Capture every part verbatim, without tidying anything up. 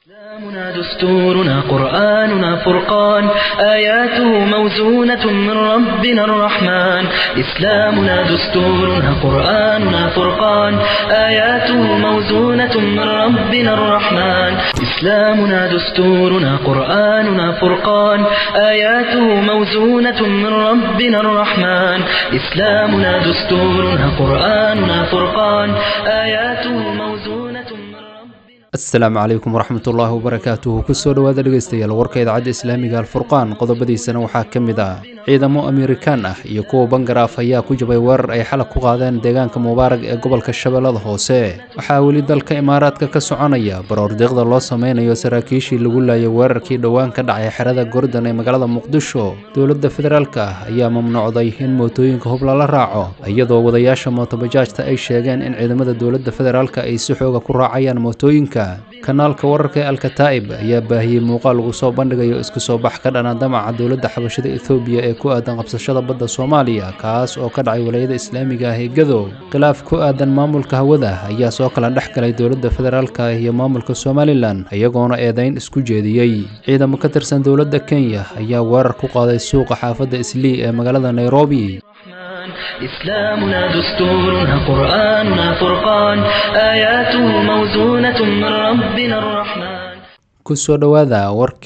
إسلامنا دستورنا قرآننا فرقان آياته موزونة من ربنا الرحمن إسلامنا دستورنا قرآننا فرقان آياته موزونة من ربنا الرحمن إسلامنا دستورنا قرآننا فرقان آياته موزونة من ربنا الرحمن إسلامنا دستورنا قرآننا فرقان آياته موزونة من asalaamu calaykum waraxmatullaahi wabarakaatuhu kusoo dhowaada dhegaystayaal warka idaacadda islaamiga alfurqaan qodobadiisana waxaa ka mid ah ciidamo amerikaan ah iyo kuwa bangaraaf ayaa ku jabay weerar ay xalay ku qaadeen deegaanka mubaarag ee gobolka shabeellada hoose waxaa weli dalka imaaraadka ka soconaya baroordiiqda loo sameynayo saraakiishii lagu laayay weerarkii dhowaan ka dhacay xerada gordon ee magaalada muqdisho dowladda federaalka ah ayaa mamnuucday in mootooyinka hub lala raaco iyadoo wadayaasha mootobajaajta ay sheegeen in ciidamada dowladda federaalka ay si xooga ku raacayaan mootooyinka kanaalka wararka ee alkataa'ib ayaa baahiyey muuqaal lagu soo bandhigayo isku soo bax ka dhana damaca dowladda xabashada ethoobiya ee ku aadan qabsashada badda soomaaliya kaas oo ka dhacay walayada islaamiga ah ee gadow khilaaf ku aadan maamulka hawada ayaa soo kala dhex galay dowladda federaalka iyo maamulka somalilan iyagoona eedayn isku jeediyey ciidamo ka tirsan dowladda kenya ayaa weerar ku qaaday suuqa xaafadda islii ee magaalada nairobi إسلامنا دستورنا قرآننا فرقان آياته موزونة من ربنا الرحمن kusoo dhowaada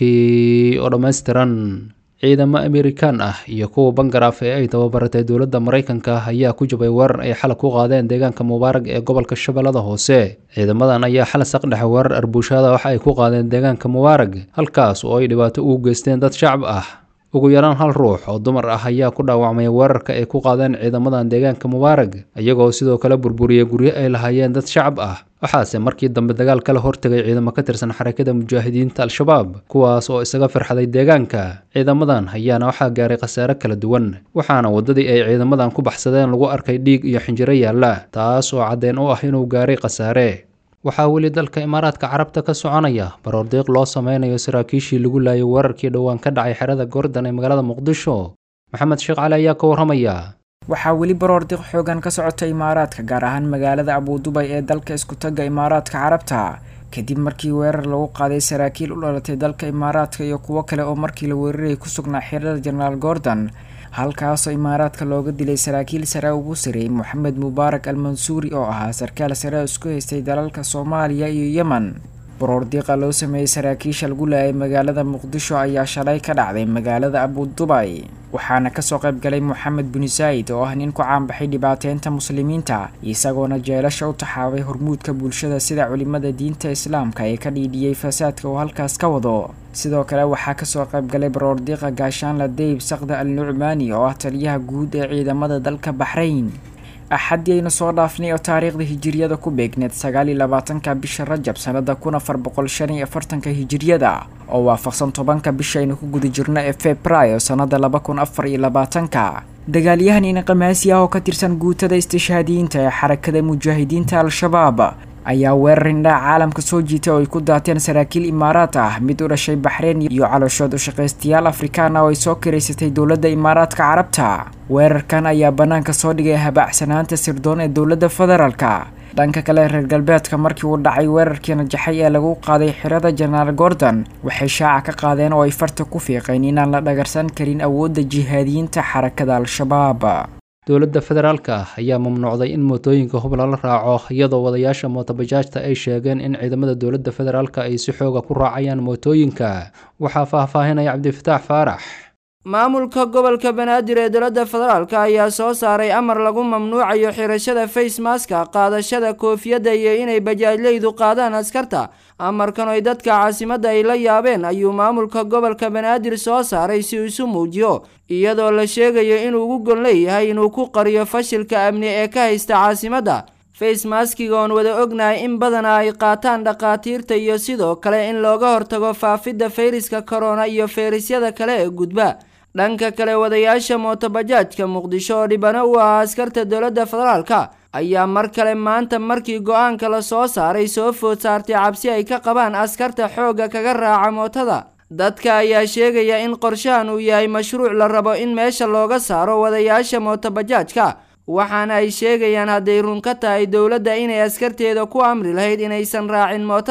warkii oo dhammaystiran ciidamo amerikaan ah iyo kuwa bangaraaf ee ay tababaratay dowladda maraykanka ayaa ku jabay weerar ay xalay ku qaadeen deegaanka mubaarag ee gobolka shabeellada hoose ciidamadan ayaa xalay saqdhex weerar arbushaada waxa ay ku qaadeen deegaanka mubaarag halkaas oo ay dhibaato ugu geysteen dad shacab ah ugu yaraan hal ruux oo dumar ah ayaa ku dhaawacmay weerarka ay ku qaadeen ciidamadan deegaanka mubaarag iyagoo sidoo kale burburiyey guryo ay lahaayeen dad shacab ah waxaase markii dambe dagaal kala hortegay ciidamo ka tirsan xarakada mujaahidiinta al-shabaab kuwaas oo isaga firxaday deegaanka ciidamadan ayaana waxaa gaaray khasaare kala duwan waxaana waddadii ay ciidamadan ku baxsadeen lagu arkay dhiig iyo xinjiro yaalla taas oo caddeen u ah inuu gaaray khasaare waxaa weli dalka imaaraadka carabta ka soconaya baroordiiq loo sameynayo saraakiishii lagu laayay weerarkii dhowaan ka dhacay xerada gordon ee magaalada muqdisho maxamed sheekh cali ayaa ka warramaya waxaa weli baroordiiq xoogan ka socota imaaraadka gaar ahaan magaalada abudubay ee dalka isku-tagga imaaraadka carabta kadib markii weerar lagu qaaday saraakiil u dhalatay dalka imaaraadka iyo kuwo kale oo markii la weerarayay ku sugnaa xerada jenaraal gordon halkaasoo imaaraadka looga dilay saraakiil sare ugu sareeyay moxamed mubaarak al mansuuri oo ahaa sarkaal sare isku haystay dalalka soomaaliya iyo yemen baroordiiqa loo sameeyey saraakiisha lagu laayay magaalada muqdisho ayaa shalay ka dhacday magaalada abudubay waxaana kasoo qayb galay moxamed bin said oo ah nin ku caanbaxay dhibaateynta muslimiinta isagoona jeelasha u taxaabay hormuudka bulshada sida culimada diinta islaamka ee ka dhiidhiyey fasaadka uu halkaas ka wado sidoo kale waxaa kasoo qayb galay baroordiiqa gaashaanla deyb saqda al nucmaani oo ah taliyaha guud ee ciidamada dalka baxrayn axaddii aynu soo dhaafnay oo taariikhda hijiriyada ku beegneed sagaal iyo labaatanka bisha rajab sanada kun afar boqol shan iyo afartanka hijiriyada oo waafaqsan tobanka bisha aynu ku guda jirno ee februaayo sanada laba kun afar iyo labaatanka dagaalyahan inaqamaasi ah oo ka tirsan guutada istishhaadiyiinta ee xarakada mujaahidiinta al-shabaab ayaa weerar indhaha caalamka soo jiitay oo ay ku daateen saraakiil imaaraad ah mid u dhashay baxreyn iyo calooshood u shaqaystayaal afrikaan ah oo ay soo kiraysatay dowladda imaaraadka carabta weerarkan ayaa bannaanka soo dhigay habaacsanaanta sirdoon ee dowladda federaalka dhanka kale reer galbeedka markii uu dhacay weerarkii najaxay ee lagu qaaday xirada jenaraal gordon waxay shaaca ka qaadeen oo ay farta ku fiiqeen inaan la dhagarsan karin awoodda jihaadiyiinta xarakada al-shabaab dowladda federaalka ah ayaa mamnuucday in mootooyinka hub lala raaco iyadoo wadayaasha mootobajaajta ay sheegeen in ciidamada dowladda federaalka ay si xooga ku raacayaan mootooyinka waxaa faahfaahinaya cabdifataax faarax maamulka gobolka banaadir ee dowladda federaalka ayaa soo saaray amar lagu mamnuucayo xirashada face maska qaadashada koofiyadda iyo inay bajaajleydu qaadaan askarta amarkan oo dadka caasimadda ay la yaabeen ayuu maamulka gobolka banaadir soo saaray si uu isu muujiyo iyadoo la sheegayo inuu ugu gon leeyahay inuu ku qariyo fashilka amni ee ka haysta caasimadda face maskiga oon wada ognahay in badana ay qaataan dhaqaatiirta iyo sidoo kale in looga hortago faafidda fayraska corona iyo fayrasyada kale ee gudba dhanka kale wadayaasha mootobajaajka muqdisho oo dhibano u ahaa askarta dowladda federaalka ayaa mar kale maanta markii go-aanka la soo saaray soo food saartay cabsi ay ka qabaan askarta xoogga kaga raaca mootada dadka ayaa sheegaya in qorshahan uu yahay mashruuc la rabo in meesha looga saaro wadayaasha mootobajaajka waxaana ay sheegayaan hadday run ka tahay dowladda inay askarteeda ku amri lahayd inaysan raacin mootada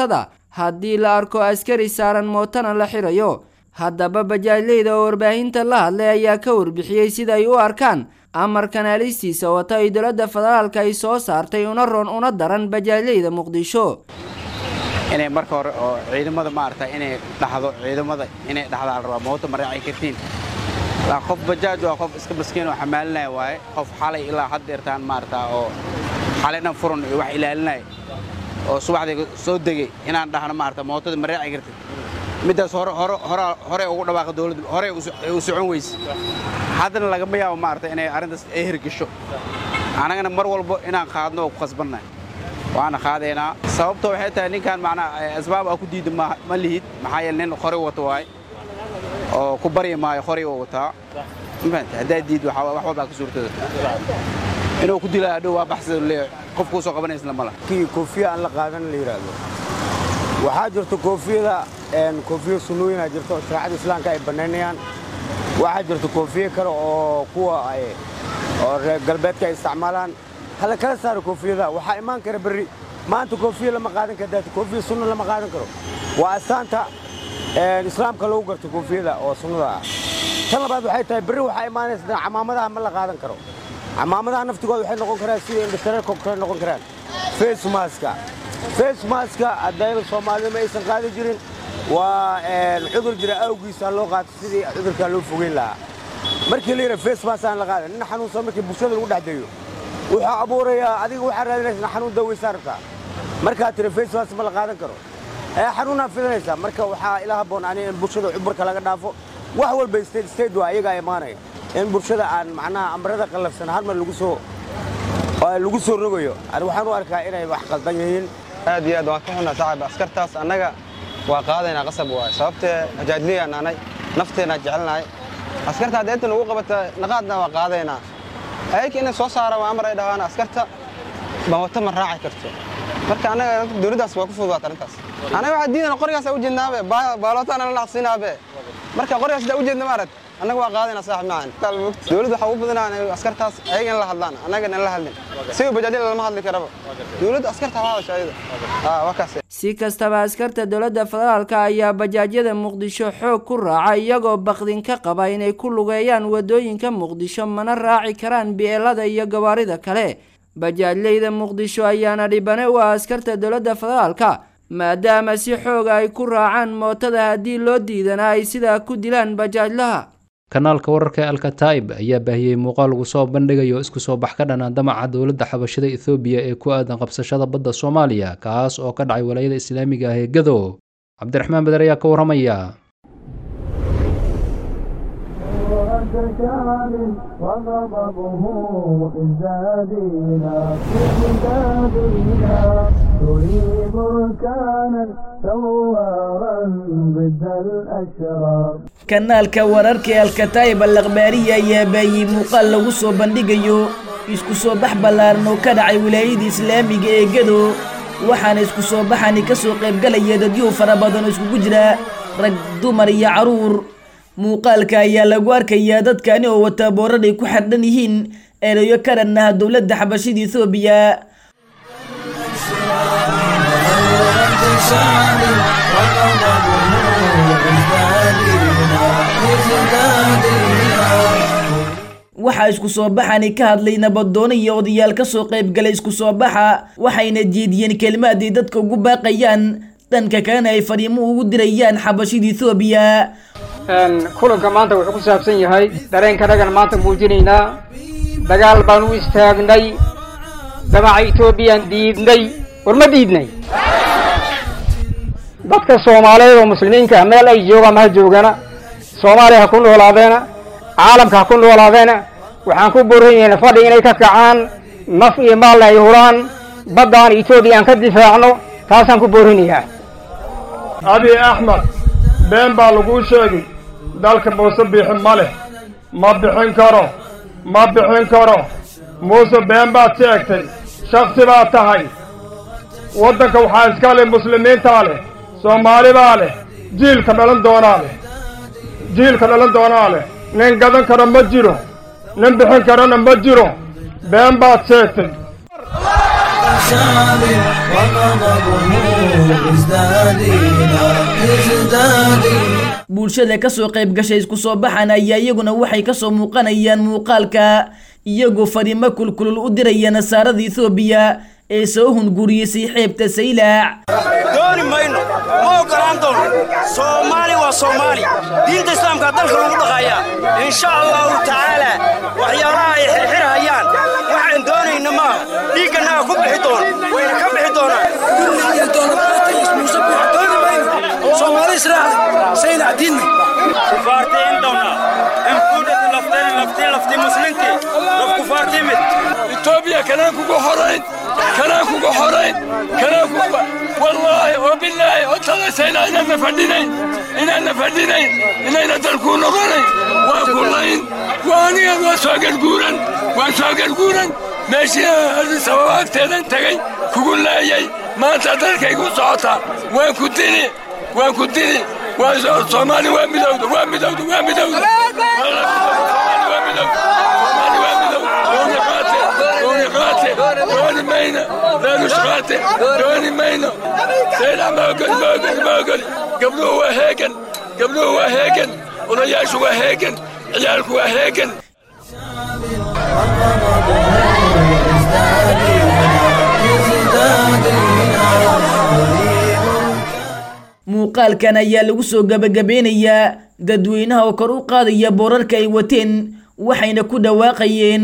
haddii la arko askari saaran mootana la xirayo. haddaba bajaajleyda oo warbaahinta la hadlay ayaa ka warbixiyey sida ay u arkaan amarkan alistiisa wata ay dowladda federaalka ay soo saartay una roon una daran bajaajleyda Muqdisho. inay marka hore oo ciidamada maartay inay dhaxdo ciidamada inay dhaxdaan raba mooto maracay kartiin la qof bajaaj waa qof iska miskiin oo xamaalinay waay qof xalay ilaa had deertaan maartaa oo xalayna furan wax ilaalinay oo subaxdii soo degay inaan dhaxno maartaa mootada maracay kartiin midaas hore hore hore ugu dhawaaqay dawladda hore u socon weys hadana laga mayaabo maartay inay arintaas ay hirgasho anagana mar walba inaan qaadno oo ku qasbanay waana qaadeena sababtoo waxay tahay ninkan macna asbaab ah ku diiday ma lihid maxaa yeelay nin qori wato waay oo ku bari maayo qori oo wata inta hadaa diid waxa wax walba ka suurtada inuu ku dilaa dhow waa baxsad leeyahay qofku soo qabanaysa ma laha kii koofiya aan la qaadan la yiraahdo waxaa jirto koofiyada een koofiyo sunnooyin jirto shariicada islaamka ay banaanayaan waxaa jirto koofiyo kale oo kuwa ay oo reer galbeedka ay isticmaalaan هلا كلا صار كوفية وحا إيمان كره بري ما أنتو كوفية لما قادن كدات كوفية سنة لما قادن كرو وأستانتا الإسلام كلو قرت كوفية أو سنة كلا بعد وحي تاي بري وحا إيمان إسنا عمامة هم الله قادن كرو عمامة نفتي قول وحي نقول كرا سيدي إن بسرعة كوكرا نقول كرا فيس ماسكا فيس ماسكا الدائم الصومالي ما يسن قادن جرين والعذر جرا أوجي سالو قاد سيدي عذر كلو فوقين لها مركي ليرة فيس ماسكا لقادن إن حنو صمك بوشة الوضع ديو waxa abuuraya adiga waxa raadinaysa xanuun dawi saarta marka telefiis waas ma la qaadan karo ee xanuuna fidanaysa marka waxa ilaaha boon ani in bulshada cuburka laga dhaafo wax walba state state waa ayaga imaanay in bulshada aan macnaha amrada qalafsan hal mar lagu soo lagu soo rogayo ani waxaan u arkaa inay wax qaldan yihiin aad iyo aad waan ka xunaa saaxiib askartaas anaga waa qaadayna qasab waa sababta hajaadliya anay nafteena jecelnahay askarta adeenta lagu qabata naqaadna waa qaadayna ayk in soo saara waa amar ay dhahaan askarta bawata ma raaci karto marka anaga dawladdaas waa ku fududaatay arintaas anaga waxa diidan qorigaas u jeednaabe baalootaan la naqsinaabe marka qorigaas da u jeedna maarad anaga waa qaadayna saaxiib macaan dawladdu waxa u badanaa askartaas ayaga in la hadlaan anaga in la hadlin si bajaajil lama hadli karaba dawladdu askarta waa shaqada ah wakaas si kastaba askarta dowladda federaalka ayaa bajaajyada Muqdisho xoog ku raacay iyagoo baqdin ka qaba inay ku lugeeyaan wadooyinka Muqdisho mana raaci karaan bielada iyo gawaarida kale bajaajleyda Muqdisho ayaana dhibane u askarta dowladda federaalka maadaama si xoog ay ku raacaan mootada hadii loo diidana ay sida ku dilaan bajaajlaha kanaalka wararka Al-Kataib ayaa baahiyay muuqaal ugu soo bandhigayo isku soo bax ka dhanaan damaca dawladda xabashada Ethiopia ee ku aadan qabsashada badda Soomaaliya kaas oo ka dhacay wilaayada Islaamiga ah ee Gado Cabdiraxmaan Badar ayaa ka waramaya kanaalka wararka Al-Kataib al-Akhbariya ayaa baahiyay muuqaal lagu soo bandhigayo isku soo bax ballaaran oo ka dhacay wilaayada Islaamiga ee Gado waxaana isku soo baxani ka soo qayb galaya dadyo fara badan oo isku jira rag dumar iyo caruur muuqaalka ayaa lagu arkayaa dadkani oo wata boorad ay ku xidhan yihiin ereyo ka dhan ah dawladda xabashida Ethiopia waxa isku soo baxani ka hadlay nabadoono iyo odayaal ka soo qayb galay isku soo baxa waxayna jeediyeen kelmad ay dadka ugu baaqayaan dhanka kana ay fariimo ugu dirayaan xabashida Ethiopia een kulanka maanta wuxuu ku saabsan yahay dareenka ragan maanta muujinaynaa dagaal baan u istaagnay damaca Ethiopia diidnay war ma diidnay dadka Soomaaliyeed oo muslimiinka meel ay joogaan ma joogana Soomaaliya ku noolaadeena caalamka ku noolaadeena waxaan ku boorayeen fadhi inay ka kacaan naf iyo maal ay huraan badaan Ethiopia aan ka difaacno taasaan ku boorinayaa Abi Ahmed been baa lagu sheegay dalka Muuse bixin male ma bixin karo ma bixin karo Muuse been baa sheegtay shakhsi baa tahay wadanka waxaa iska leh muslimiinta leh Soomaali baa leh jiilka dhalan doonaa leh jiilka dhalan doonaa leh nin gadan karo ma jiro nin bixin karana ma jiro been baa sheegtay bulshada ka soo qayb gashay isku soo baxan ayaa iyaguna waxay ka soo muuqanayaan muuqaalka iyagoo fariimo kulkulul u diraya nasaarada Itoobiya ee soo hunguriyay xeebta Saylac dooni mayno ma ogolaan doono Soomaali waa Soomaali diinta islaamka dalka lagu dhaqaya insha Allah taala waxyaalaha ay xirxirayaan waxaan doonayna ma dhiigana ku bixi doon wayna ka bixi doonaan durniyo doon ismuusa dooni mayno Soomaali Israa'iil Saylac diin kufaarteen doona in kuudada lafteen lafteen lafteen musliminti laf kufaarteen Itoobiya kana kugu horeyn kana kugu horeyn kana kugu والله وبالله وتلسينا إنا نفردين إنا نفردين إنا ندركون غني وكلين وانيا وساق الجورن وساق الجورن ماشي السواق تدن تجي كقول لا يجي ما تدرك يقول صوتا وين كنتني وين كنتني وصومالي وين بدود وين بدود وين بدود وين بدود دوني قاتل دوني قاتل دوني مينا لا مش قاتل دوني مينا سيلا ما قل ما قل ما قل قبله هو هيكن قبله هو هيكن ورياش هو هيكن عيالك هو هيكن muuqaalkan ayaa lagu soo gabagabeynayaa dadweynaha oo kor u qaadaya boorarka ay wateen waxayna ku dhawaaqayeen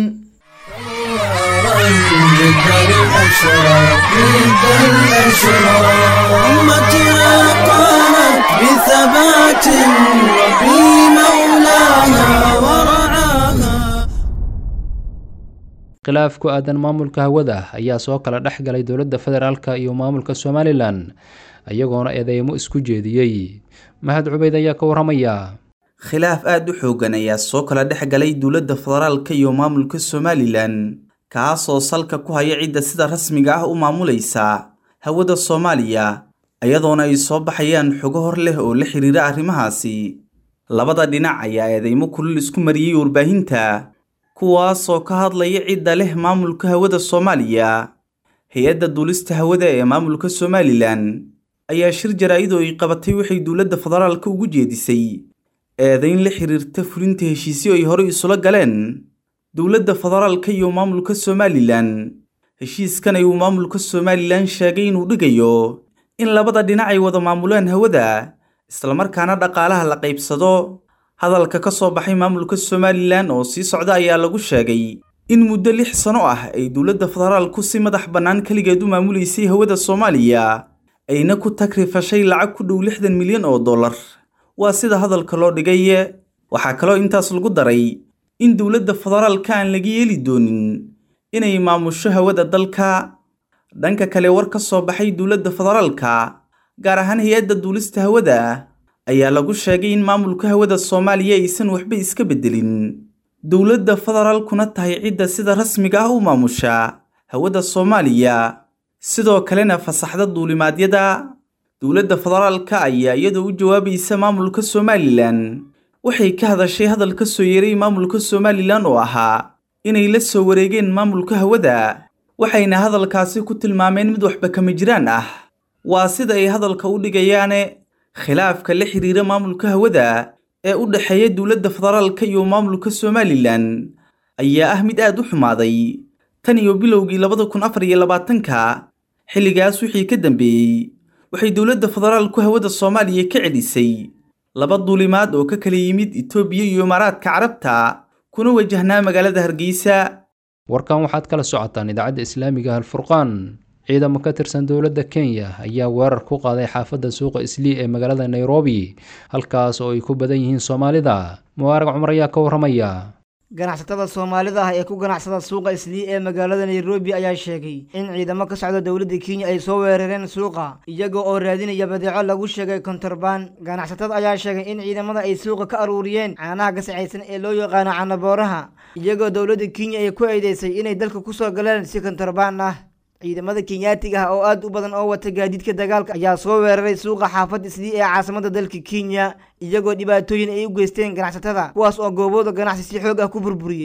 khilaaf ku aadan maamulka hawada ayaa soo kala dhex galay dowladda federaalka iyo maamulka Somaliland ayagoona eedeymo isku jeediyay mahad cubayd ayaa ka waramaya khilaaf aad u xoogan ayaa soo kala dhex galay dowladda federaalka iyo maamulka Somaliland kaasoo salka ku haya cidda sida rasmiga ah u maamulaysa hawada Soomaaliya ayadoona ay soo baxayaan xogo hor leh oo la xiriira arrimahaasi labada dhinac ayaa eedeymo kulul isku mariyay warbaahinta kuwaasoo ka hadlaya cidda leh maamulka hawada Soomaaliya hay'adda duulista hawada ee maamulka Somaliland ayaa shir jaraa'id oo ay qabatay waxay dowladda federaalka ugu jeedisay eedayn la xiriirta fulinta heshiisyo ay hore isula galeen dowladda federaalka iyo maamulka Somaliland heshiiskan ayuu maamulka Somaliland sheegay inuu dhigayo in labada dhinac ay wada maamulaan hawada isla markaana dhaqaalaha la qaybsado hadalka ka soo baxay maamulka Somaliland oo sii socda ayaa lagu sheegay in muddo lix sano ah ay dowladda federaalku si madax bannaan kaligeed u maamuleysay hawada Soomaaliya ayna ku takrifashay lacag ku dhow lixdan milyan oo dollar waa sida hadalka loo dhigay waxa kale intaas lagu daray in dowladda federaalka aan laga yeeli doonin inay maamusho hawada dalka dhanka kale war ka soo baxay dowladda federaalka gaar ahaan hay'adda duulista hawada ayaa lagu sheegay in maamulka hawada Soomaaliya aysan waxba iska bedelin dowladda federaalkuna tahay cidda sida rasmiga ah u maamusha hawada Soomaaliya sidoo kalena fasaxda duulimaadyada dowladda federaalka ayaa iyadoo u jawaabaysa maamulka Somaliland waxay ka hadashay hadal ka soo yeeray maamulka Somaliland oo ahaa inay la soo wareegeen maamulka hawada waxayna hadalkaasi ku tilmaameen mid waxba kama jiraan ah waa sida ay hadalka u dhigayaan khilaafka la xiriira maamulka hawada ee u dhaxeeya dowladda federaalka iyo maamulka Somaliland ayaa ah mid aad u xumaaday tan iyo bilowgii labada kun afar iyo labaatanka xilligaas wixii ka dambeeyay waxay dowladda federaalku hawada Soomaaliya ka celisay laba duulimaad oo ka kala yimid Itoobiya iyo Imaaraadka Carabta kuna wajahnaa magaalada Hargeysa warkan waxaad kala socotaan idaacadda Islaamiga Al-Furqaan ciidamo ka tirsan dowladda Kenya ayaa weerar ku qaaday xaafadda suuqa Islii ee magaalada Nairobi halkaas oo ay ku badan yihiin Soomaalida Mubarak Cumar ayaa ka waramaya ganacsatada Soomaalida ah ee ku ganacsada suuqa Islii ee magaalada Nairobi ayaa sheegay in ciidamo ka socda dowladda Kenya ay soo weerareen suuqa iyaga oo raadinaya badeeco lagu sheegay kontrabaan ganacsatada ayaa sheegay in ciidamada ay suuqa ka aruuriyeen caanaha gasacaysan ee loo yaqaan caanabooraha iyagoo dowladda Kenya ay ku eedeysay inay dalka ku soo galeen si kontrabaan ah ciidamada Kenyaatiga ah oo aad u badan oo wata gaadiidka dagaalka ayaa soo weeraray suuqa xaafadda Islii ee caasimadda dalka Kenya iyagoo dhibaatooyin ay u geysteen ganacsatada kuwaas oo goobooda ganacsi si xoog ah ku burburiyay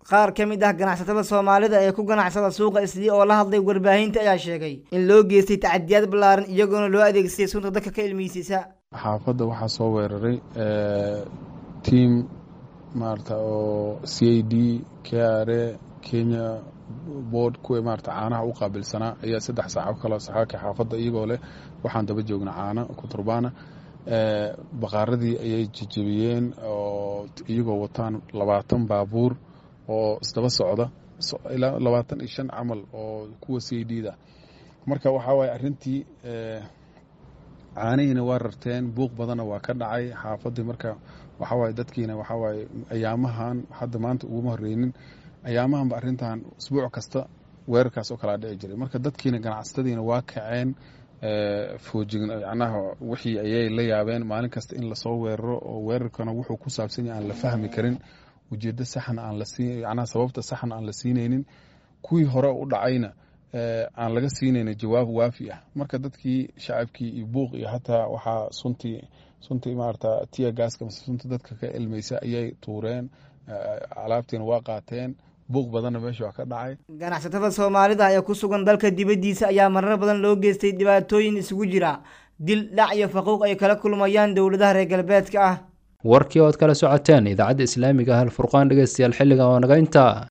qaar ka mid ah ganacsatada Soomaalida ee ku ganacsada suuqa Islii oo la hadlay warbaahinta ayaa sheegay in loo geystay tacadiyad ballaaran iyagoona loo adeegsaday sunta dadka ka ilmeysiisa. xaafadda waxaa soo weeraray team maarta oo C I D K R A Kenya board kuwa maarta caanaha u qaabilsanaa ayaa saddex saac kala saxaaka xaafadda iyagoo leh waxaan daba joognaa caana ku turbaana ee baqaaradii ayay jijibiyeen oo iyagoo wataan labaatan baabuur oo isdaba socda ilaa labaatan iyo shan camal oo kuwa C I D da marka waxa way arintii ee caanihiina waa rarteen buuq badana waa ka dhacay xaafadii marka waxa way dadkiina waxa way ayaamahan hadda maanta ugu horeynin ayaamahan ba arintan usbuuc kasta weerarkaas oo kala dhici jiray marka dadkiina ganacsatadiina waa kaceen ee foojigin yacnaha wixii ayay la yaabeen maalin kasta in la soo weeraro oo weerarkana wuxuu ku saabsan yahay aan la fahmi karin ujeedada saxan aan la siin yacnaha sababta saxan aan la siinaynin kuwii hore u dhacayna ee aan laga siinaynin jawaab waafi ah marka dadkii shacabkii iyo buuq iyo hataa waxa suntii suntii maarta tiya gaaska sunta dadka ka ilmeysa ayay tuureen alaabtiin waa qaateen buuq badan meesha ka dhacay. ganacsatada Soomaalida ayaa ku sugan dalka dibadiisa ayaa marar badan loo geystay dhibaatooyin isugu jira dil dhac iyo faquuq ay kala kulmayaan dawladaha reer galbeedka ah. warkii oo aad kala socoteen idaacadda islaamiga ah Al Furqaan dhageystayaal xilliga oo naga inta